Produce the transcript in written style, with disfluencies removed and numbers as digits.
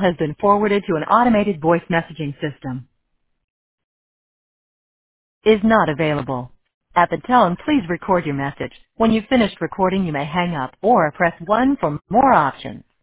has been forwarded to an automated voice messaging system. Is not available. At the tone, please record your message. When you've finished recording, you may hang up or press 1 for more options.